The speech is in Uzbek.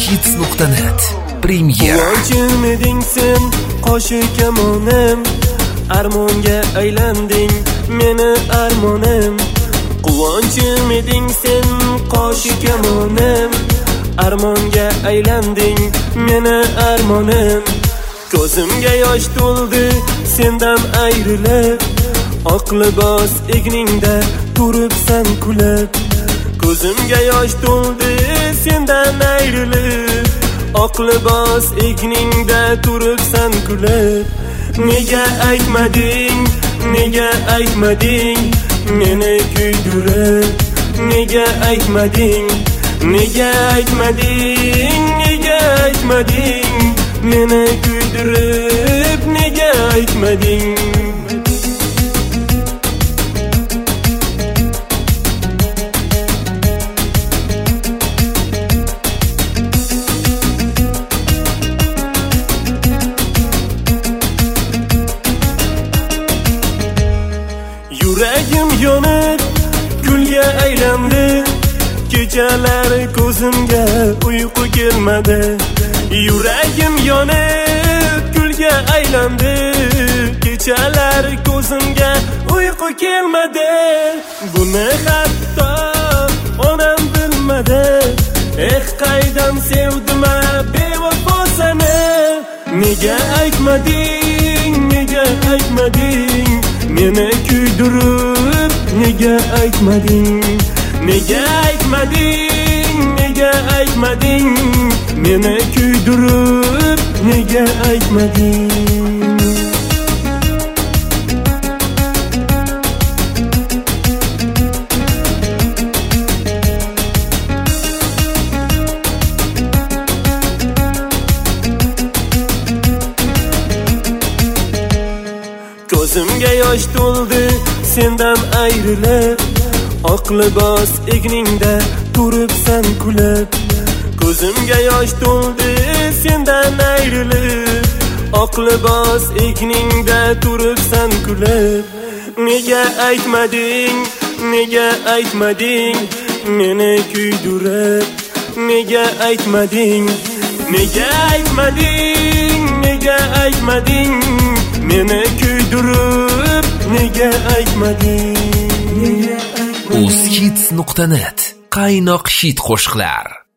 Uzhits.net Premyera. Quvonchim eding sen qo'shiq kamonim, armonga aylanding meni armonim. Quvonchim eding sen qo'shiq kamonim, armonga aylanding meni armonim. Ko'zimga yosh to'ldi sendan ayrilib, oq libos egningda turibsan kulib. Ko'zimga yosh to'ldi sendan ayrilib, oq libos egningda turibsan kulib. Nega aytmading, nega aytmading meni kuydirib? Nega aytmading, nega aytmading, nega aytmading meni kuydirib? Nega aytmading? Yuragim yonib kulga aylandi, kechalar ko'zimga uyqu kelmadi. Yuragim yonib kulga aylandi, kechalar ko'zimga uyqu kelmadi. Buni hatto onam bilmadi. Qaydan sevdim bevafo seni. Nega aytmading, nega aytmading meni kuydirib? Nega aytmading, nega aytmading, nega aytmading meni kuydirib? Nega aytmading? Ko'zimga yosh to'ldi sendan ayrilib, oq libos egningda turibsan kulib. Ko'zimga yosh to'ldi sendan ayrilib, oq libos egningda turibsan kulib. Nega aytmading, nega aytmading meni kuydirib? Nega aytmading, nega aytmading, nega aytmading meni kuydirib? Nega aytmading? Uzhits.net Qaynoq shit qo'shiqlar.